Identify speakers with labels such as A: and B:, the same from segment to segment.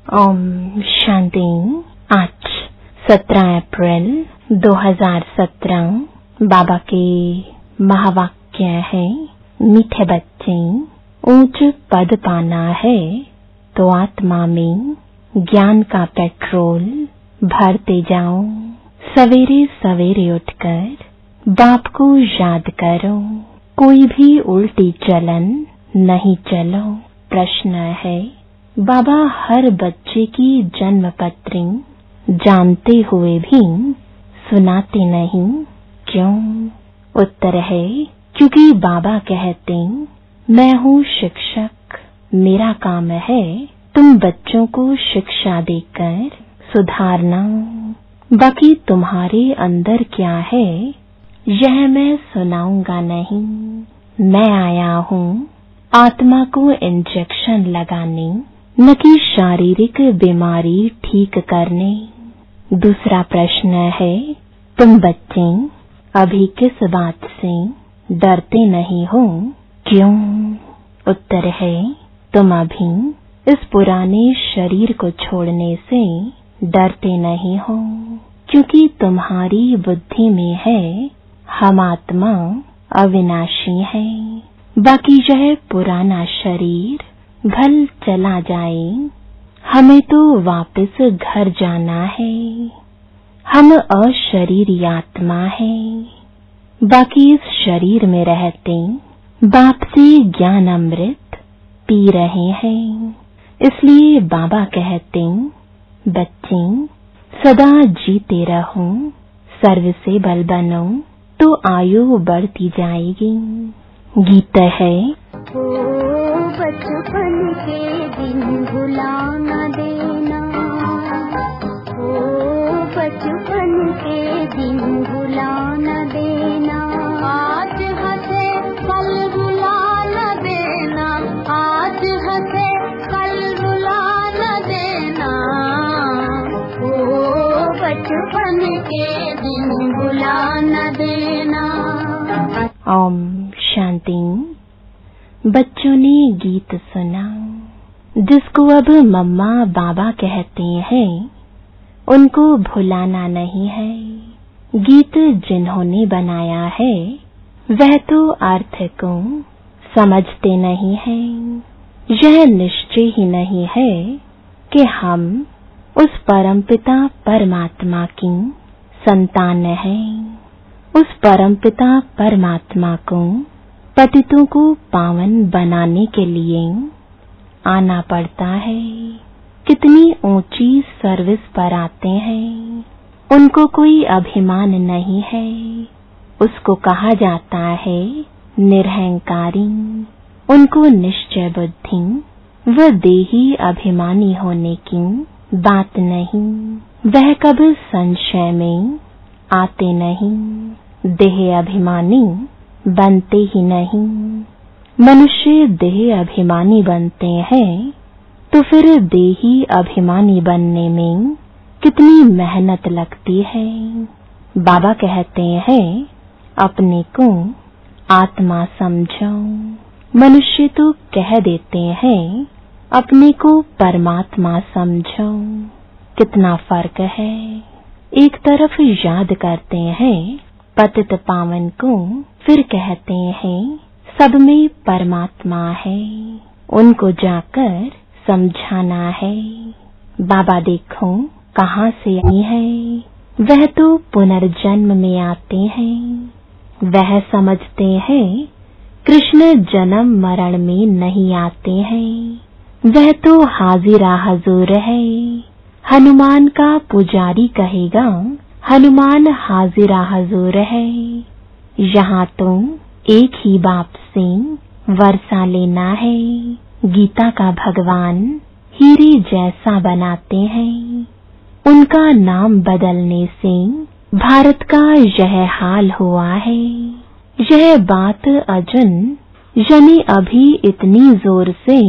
A: ओम शांति। आज 17 अप्रैल 2017 बाबा के महावाक्य है, मीठे बच्चे, ऊंच पद पाना है तो आत्मा में ज्ञान का पेट्रोल भरते जाओ। सवेरे सवेरे उठकर बाप को याद करो, कोई भी उल्टी चलन नहीं चलो। प्रश्न है, बाबा हर बच्चे की जन्म पत्री जानते हुए भी सुनाते नहीं, क्यों? उत्तर है, क्योंकि बाबा कहते मैं हूँ शिक्षक, मेरा काम है तुम बच्चों को शिक्षा देकर सुधारना। बाकी तुम्हारे अंदर क्या है यह मैं सुनाऊंगा नहीं। मैं आया हूँ आत्मा को इंजेक्शन लगाने, न कि शारीरिक बीमारी ठीक करने। दूसरा प्रश्न है, तुम बच्चे अभी किस बात से डरते नहीं हो, क्यों? उत्तर है, तुम अभी इस पुराने शरीर को छोड़ने से डरते नहीं हो, क्योंकि तुम्हारी बुद्धि में है हम आत्मा अविनाशी है। बाकी यह पुराना शरीर भल चला जाए, हमें तो वापस घर जाना है। हम अशरीरी आत्मा है। बाकी इस शरीर में रहते बाप से ज्ञान अमृत पी रहे हैं। इसलिए बाबा कहते बच्चे सदा जीते रहो, सर्व से बल बनो तो आयु बढ़ती जाएगी। गीत है,
B: ओ बचपन के दिन भुला न देना, ओ बचपन के दिन भुला न देना। आज हंसे कल रुला न देना, आज हंसे कल रुला न देना, ओ बचपन के दिन भुला न देना।
A: ओम शांति। बच्चों ने गीत सुना, जिसको अब मम्मा बाबा कहते हैं उनको भुलाना नहीं है। गीत जिन्होंने बनाया है वह तो अर्थ को समझते नहीं है। यह निश्चय ही नहीं है कि हम उस परमपिता परमात्मा की संतान हैं। उस परमपिता परमात्मा को पतितों को पावन बनाने के लिए आना पड़ता है। कितनी ऊंची सर्विस पर आते हैं, उनको कोई अभिमान नहीं है। उसको कहा जाता है निरहंकारी। उनको निश्चय बुद्धि व देही अभिमानी होने की बात नहीं। वह कभी संशय में आते नहीं, देह अभिमानी बनते ही नहीं। मनुष्य देह अभिमानी बनते हैं तो फिर देही अभिमानी बनने में कितनी मेहनत लगती है। बाबा कहते हैं अपने को आत्मा समझो। मनुष्य तो कह देते हैं अपने को परमात्मा समझो। कितना फर्क है। एक तरफ याद करते हैं पतित पावन को, फिर कहते हैं सब में परमात्मा है, उनको जाकर समझाना है। बाबा देखो कहाँ से आई है, वह तो पुनर्जन्म में आते हैं। वह समझते हैं कृष्ण जन्म मरण में नहीं आते हैं। वह तो हाजिरा हजूर है। हनुमान का पुजारी कहेगा हनुमान हाजिरा हजूर है। यहाँ तो एक ही बाप से वर्षा लेना है। गीता का भगवान हीरे जैसा बनाते हैं। उनका नाम बदलने से भारत का यह हाल हुआ है। यह बात अर्जुन यानी अभी इतनी जोर से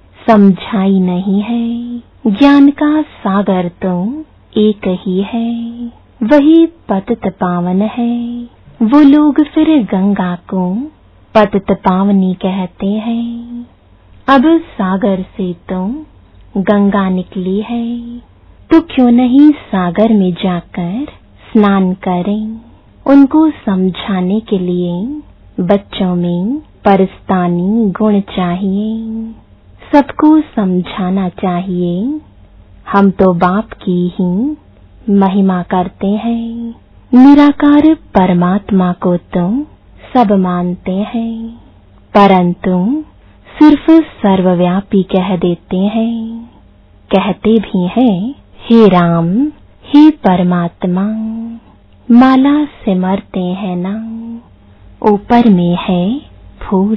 A: समझाई नहीं है। ज्ञान का सागर तो एक ही है, वही पतित पावन है। वो लोग फिर गंगा को पतित पावनी कहते हैं। अब सागर से तो गंगा निकली है तो क्यों नहीं सागर में जाकर स्नान करें। उनको समझाने के लिए बच्चों में परस्तानी गुण चाहिए, सबको समझाना चाहिए। हम तो बाप की ही महिमा करते हैं, निराकार परमात्मा को तो सब मानते हैं, परंतु सिर्फ सर्वव्यापी कह देते हैं। कहते भी हैं हे राम हे परमात्मा, माला सिमरते हैं ना, ऊपर में है फूल,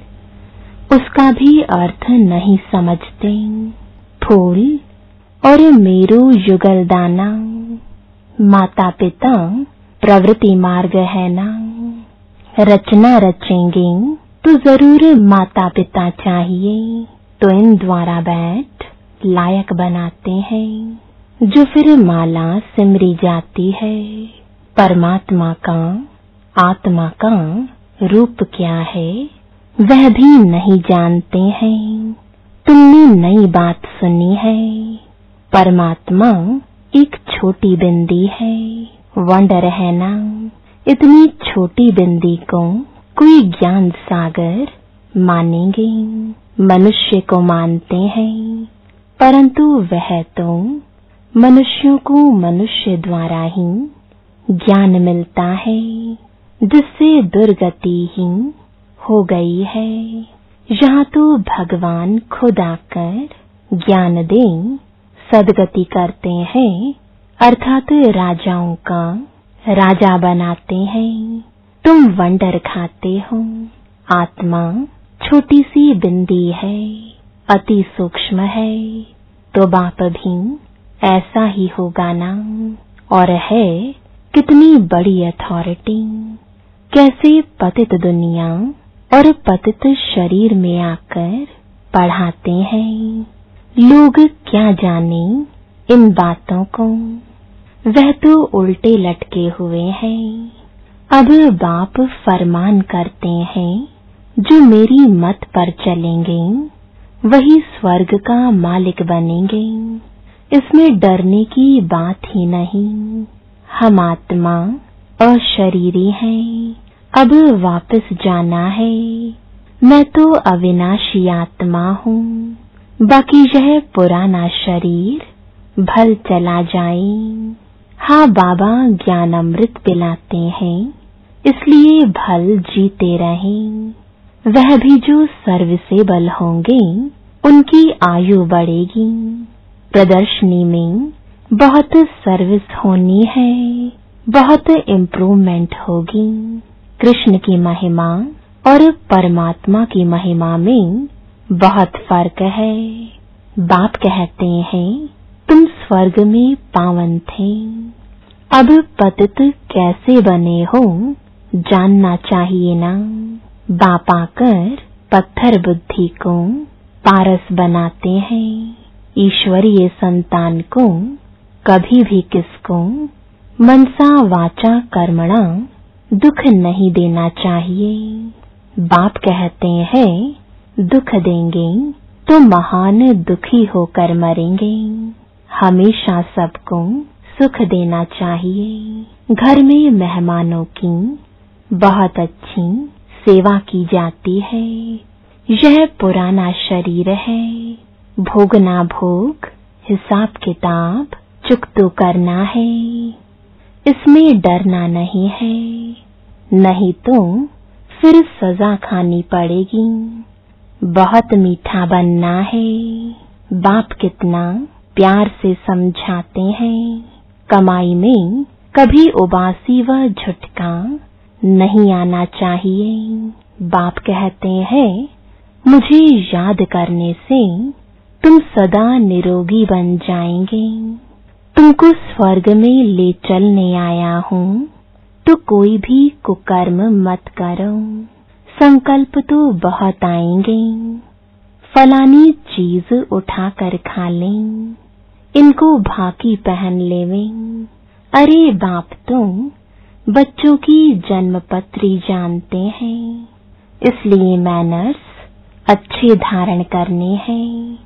A: उसका भी अर्थ नहीं समझते। फूल और मेरू युगल दाना, माता पिता प्रवृत्ति मार्ग है ना। रचना रचेंगे तो जरूर माता पिता चाहिए, तो इन द्वारा बैठ लायक बनाते हैं, जो फिर माला सिमरी जाती है। परमात्मा का आत्मा का रूप क्या है वह भी नहीं जानते हैं। तुमने नई बात सुनी है, परमात्मा एक छोटी बिंदी है, वंडर है ना। इतनी छोटी बिंदी को कोई ज्ञान सागर मानेंगे, मनुष्य को मानते हैं, परंतु वह तो मनुष्यों को मनुष्य द्वारा ही ज्ञान मिलता है, जिससे दुर्गति ही हो गई है। यहाँ तो भगवान खुद आकर ज्ञान दें सदगति करते हैं, अर्थात राजाओं का राजा बनाते हैं। तुम वंडर खाते हो, आत्मा छोटी सी बिंदी है, अति सूक्ष्म है, तो बाप भी ऐसा ही होगा ना। और है कितनी बड़ी अथॉरिटी, कैसे पतित दुनिया और पतित शरीर में आकर पढ़ाते हैं। लोग क्या जाने इन बातों को, वह तो उल्टे लटके हुए हैं। अब बाप फरमान करते हैं, जो मेरी मत पर चलेंगे वही स्वर्ग का मालिक बनेंगे। इसमें डरने की बात ही नहीं। हम आत्मा अशरीरी हैं, अब वापस जाना है। मैं तो अविनाशी आत्मा हूँ, बाकी यह पुराना शरीर भल चला जाए। हाँ, बाबा ज्ञान अमृत पिलाते हैं, इसलिए भल जीते रहें। वह भी जो सर्विसेबल होंगे उनकी आयु बढ़ेगी। प्रदर्शनी में बहुत सर्विस होनी है, बहुत इम्प्रूवमेंट होगी। कृष्ण की महिमा और परमात्मा की महिमा में बहुत फर्क है। बाप कहते हैं तुम स्वर्ग में पावन थे, अब पतित कैसे बने हो जानना चाहिए ना। बाप आकर पत्थर बुद्धि को पारस बनाते हैं। ईश्वरीय संतान को कभी भी किसको मनसा वाचा कर्मणा दुख नहीं देना चाहिए। बाप कहते हैं दुख देंगे तो महान दुखी होकर मरेंगे। हमेशा सबको सुख देना चाहिए। घर में मेहमानों की बहुत अच्छी सेवा की जाती है। यह पुराना शरीर है, भोगना भोग, हिसाब किताब चुकतो करना है। इसमें डरना नहीं है, नहीं तो फिर सजा खानी पड़ेगी। बहुत मीठा बनना है। बाप कितना प्यार से समझाते हैं। कमाई में कभी उबासी व झुटका नहीं आना चाहिए। बाप कहते हैं मुझे याद करने से तुम सदा निरोगी बन जाएंगे। तुमको स्वर्ग में ले चलने आया हूँ, तो कोई भी कुकर्म मत करो। संकल्प तो बहुत आएंगे, फलानी चीज उठा कर खा लें, इनको भाकी पहन लेवें। अरे बाप तो बच्चों की जन्मपत्री जानते हैं, इसलिए मैनर्स अच्छे धारण करने हैं।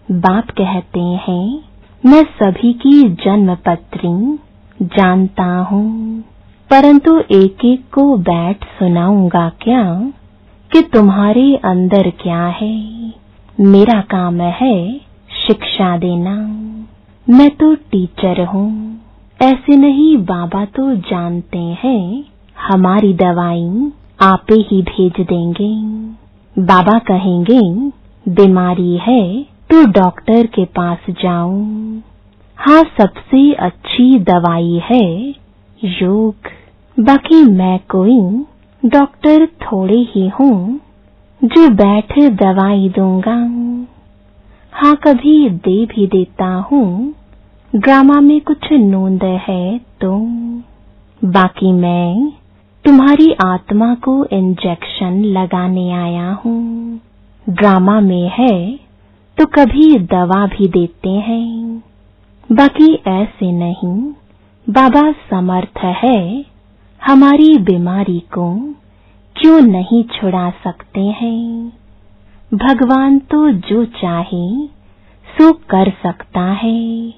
A: बाप कहते हैं, मैं सभी की जन्म पत्री जानता हूँ, परंतु एक एक को बैठ सुनाऊंगा क्या कि तुम्हारे अंदर क्या है। मेरा काम है शिक्षा देना, मैं तो टीचर हूँ। ऐसे नहीं, बाबा तो जानते हैं हमारी दवाई आपे ही भेज देंगे। बाबा कहेंगे बीमारी है तो डॉक्टर के पास जाओ। हाँ, सबसे अच्छी दवाई है योग। बाकी मैं कोई डॉक्टर थोड़े ही हूँ जो बैठ दवाई दूंगा। हाँ, कभी दे भी देता हूँ, ड्रामा में कुछ नोंद है तो। बाकी मैं तुम्हारी आत्मा को इंजेक्शन लगाने आया हूँ। ड्रामा में है तो कभी दवा भी देते हैं। बाकी ऐसे नहीं, बाबा समर्थ है, हमारी बीमारी को क्यों नहीं छुड़ा सकते हैं। भगवान तो जो चाहे सो कर सकता है।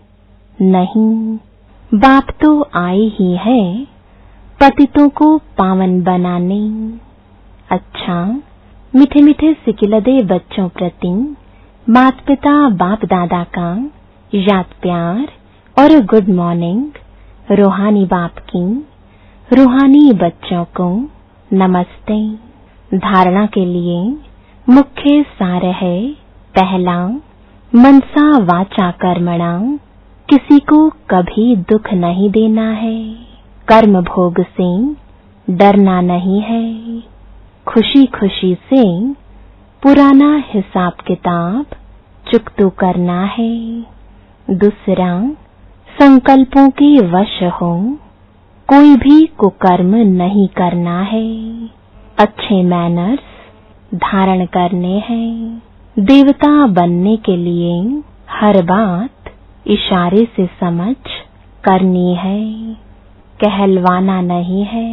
A: नहीं, बाप तो आए ही है पतितों को पावन बनाने। अच्छा, मीठे मीठे सिकिलदे बच्चों प्रति माता पिता बाप दादा का याद प्यार और गुड मॉर्निंग। रूहानी बाप की रूहानी बच्चों को नमस्ते। धारणा के लिए मुख्य सार है, पहला, मनसा वाचा कर्मणा, किसी को कभी दुख नहीं देना है। कर्म भोग से डरना नहीं है। खुशी खुशी से पुराना हिसाब किताब चुकतो करना है। दूसरा, संकल्पों के वश हो, कोई भी कुकर्म नहीं करना है। अच्छे मैनर्स धारण करने हैं। देवता बनने के लिए हर बात इशारे से समझ करनी है, कहलवाना नहीं है।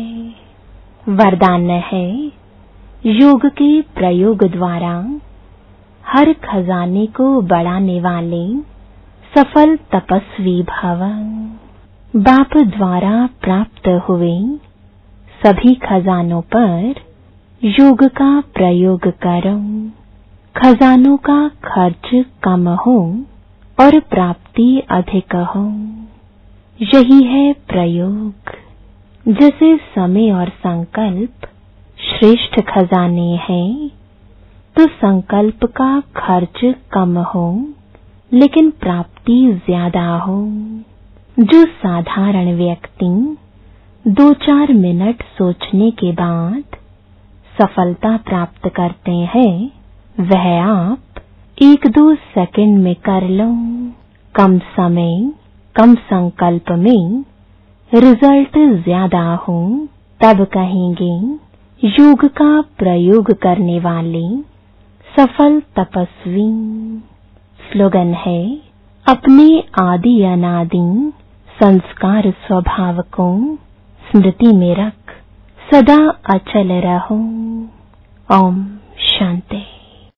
A: वरदान है, योग के प्रयोग द्वारा हर खजाने को बढ़ाने वाले सफल तपस्वी भव। बाप द्वारा प्राप्त हुए सभी खजानों पर योग का प्रयोग करो। खजानों का खर्च कम हो और प्राप्ति अधिक हो, यही है प्रयोग। जैसे समय और संकल्प श्रेष्ठ खजाने हैं, तो संकल्प का खर्च कम हो लेकिन प्राप्ति ज्यादा हो। जो साधारण व्यक्ति 2-4 मिनट सोचने के बाद सफलता प्राप्त करते हैं, वह आप 1-2 सेकंड में कर लो। कम समय कम संकल्प में रिजल्ट ज्यादा हो, तब कहेंगे योग का प्रयोग करने वाले सफल तपस्वी। स्लोगन है, अपने आदि अनादि संस्कार स्वभाव को स्मृति में रख सदा अचल रहो। ओम शांति।